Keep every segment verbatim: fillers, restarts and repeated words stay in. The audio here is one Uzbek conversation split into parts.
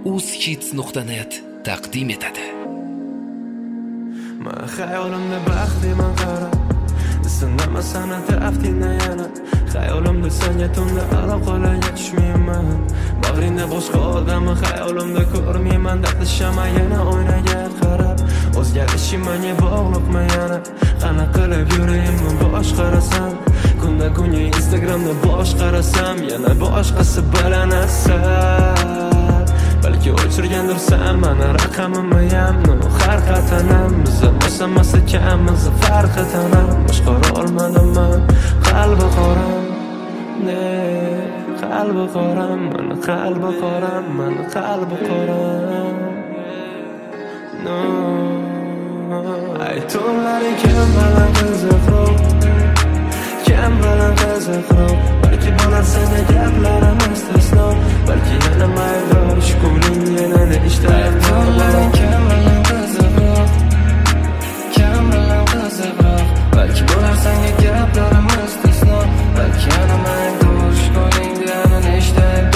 uzhits nuqta net taqdim etadi. Men xayolimda baxtliman qarab, isindama san'ati aftina yana. Xayolimda senga tunda aloqalarga tushmayman. Bag'ringda boshqa odamni xayolimda ko'rmayman. Dardlashama yana oynaga qarab, o'zgarishim menga bog'liqmi yana? Qana qilib yurayimni boshqarasam, kunda kunga Instagramda boshqarasam, yana boshqasi bilan asal. Balki o'chirgandirsan meni raqamimni ham, har qatanam bizni mosamasa kammiz farqi tanam. Boshqara olmadim men qalbi qoram, ne qalbi qoram, meni qalbi qoram, meni qalbi qoram. No, ay tunlari kim bilan qiziqroq, kim bilan qiziqroq. Balki bo'lar seni gaplarim istisno, balki yana mayli shukuring yana eshitib. Tunlaring kim bilan qiziqroq, kim bilan qiziqroq. Balki bo'lar seni gaplarim istisno, balki yana mayli shukuring yana eshitib.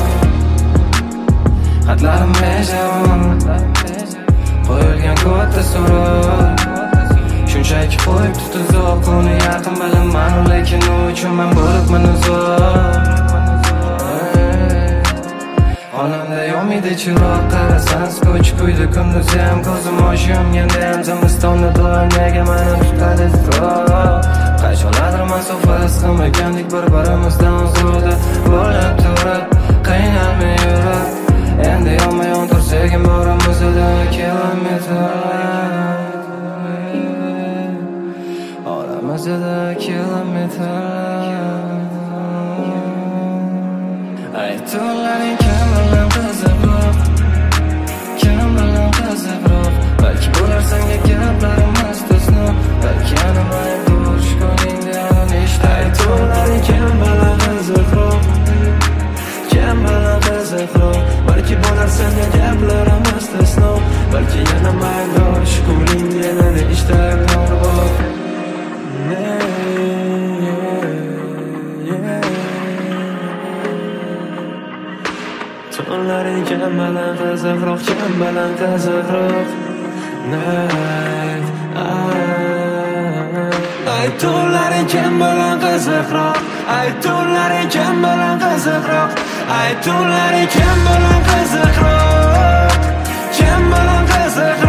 Xatlarim mejavon, qo'yilgan katta so'roq. Shunchaki qo'yib tutuzoq, uni yaqin bilaman, lekin u uchun men bo'libman uzoq. Xonamda yo'midi chiroq, qarasam skoch kuydi kunduz ham, ko'zim osh yumganda ham zimistonda doim nega meni tutadi iztirob. Qachonlardir masofa qilmagandik bir-birimizdan uzoqda bo'lib turib, qiynalmay yurib, endi yonma-yon tursak ham oramizda kilometrlar, oramizda kilometrlar. Ay tunlaring kim bilan qiziqroq, kim bilan qiziqroq. Balki bo'lar senga gaplarim istisno, balki yana mayli shukuringda yana eshitib. Ay tunlaring kim bilan qiziqroq, kim bilan qiziqroq. Balki bo'lar senga gaplarim istisno, balki yana mayli shukuringda yana eshitib. Tunlaring kim bilan qiziqroq, kim bilan qiziqroq. Ay tunlaring kim bilan qiziqroq, ay tunlaring kim bilan qiziqroq. Ay tunlaring kim bilan qiziqroq, kim bilan qiziqroq.